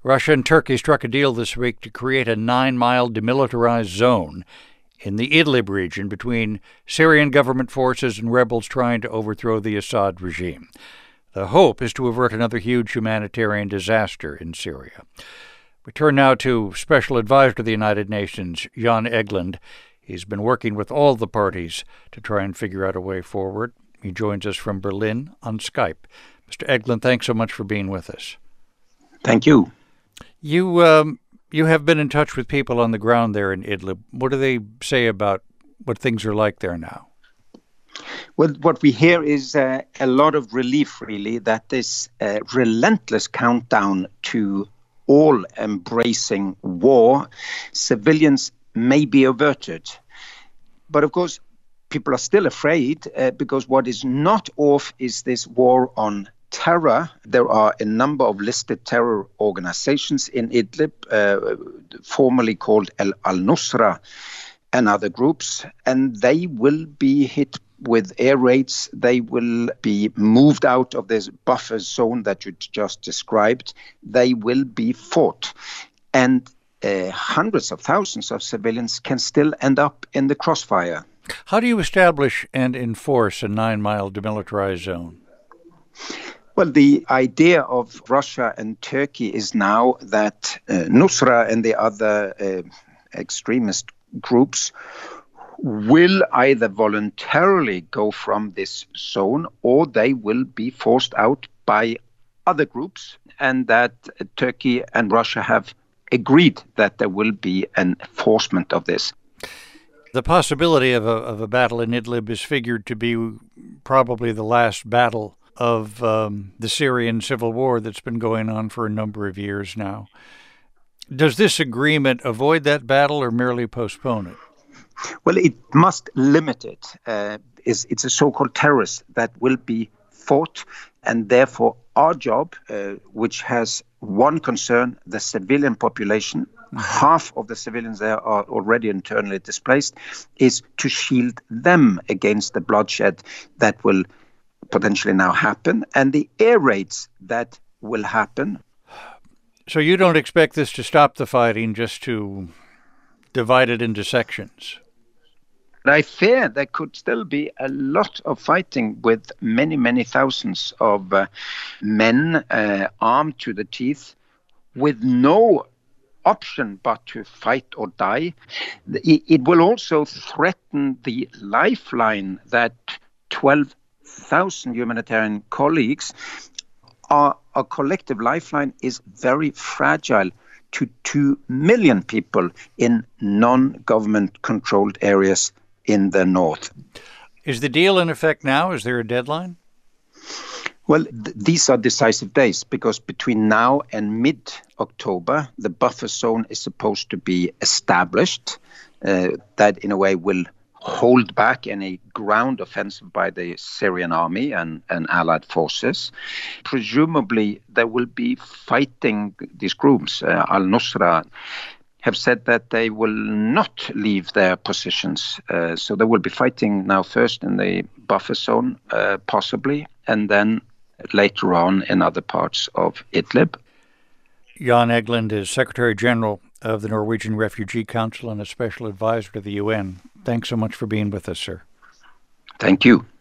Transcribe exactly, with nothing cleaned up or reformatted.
Russia and Turkey struck a deal this week to create a nine-mile demilitarized zone in the Idlib region between Syrian government forces and rebels trying to overthrow the Assad regime. The hope is to avert another huge humanitarian disaster in Syria. We turn now to Special Advisor to the United Nations, Jan Egeland. He's been working with all the parties to try and figure out a way forward. He joins us from Berlin on Skype. Mister Egeland, thanks so much for being with us. Thank you. You um, you have been in touch with people on the ground there in Idlib. What do they say about what things are like there now? Well, what we hear is uh, a lot of relief, really, that this uh, relentless countdown to all-embracing war, civilians may be averted. But of course, people are still afraid uh, because what is not off is this war on terror. There are a number of listed terror organizations in Idlib, uh, formerly called Al- Al-Nusra and other groups, and they will be hit with air raids. They will be moved out of this buffer zone that you just described. They will be fought. And uh, hundreds of thousands of civilians can still end up in the crossfire. How do you establish and enforce a nine-mile demilitarized zone? Well, the idea of Russia and Turkey is now that uh, Nusra and the other uh, extremist groups will either voluntarily go from this zone or they will be forced out by other groups, and that uh, Turkey and Russia have agreed that there will be an enforcement of this. The possibility of a, of a battle in Idlib is figured to be probably the last battle of um, the Syrian civil war that's been going on for a number of years now. Does this agreement avoid that battle or merely postpone it? Well, it must limit it. Uh, it's, it's a so-called terrorist that will be fought, and therefore our job, uh, which has one concern, the civilian population, mm-hmm. half of the civilians there are already internally displaced, is to shield them against the bloodshed that will potentially now happen, and the air raids that will happen. So you don't expect this to stop the fighting, just to divide it into sections? I fear there could still be a lot of fighting with many, many thousands of uh, men uh, armed to the teeth with no option but to fight or die. It, it will also threaten the lifeline that twelve thousand humanitarian colleagues, our, our collective lifeline is very fragile to two million people in non-government controlled areas in the north. Is the deal in effect now? Is there a deadline? Well, th- these are decisive days because between now and mid-October, the buffer zone is supposed to be established. Uh, that in a way will hold back any ground offensive by the Syrian army and, and allied forces. Presumably, there will be fighting. These groups, uh, Al-Nusra, have said that they will not leave their positions. Uh, so there will be fighting now first in the buffer zone, uh, possibly, and then later on in other parts of Idlib. Jan Egeland is Secretary General of the Norwegian Refugee Council and a Special Advisor to the U N. Thanks so much for being with us, sir. Thank you.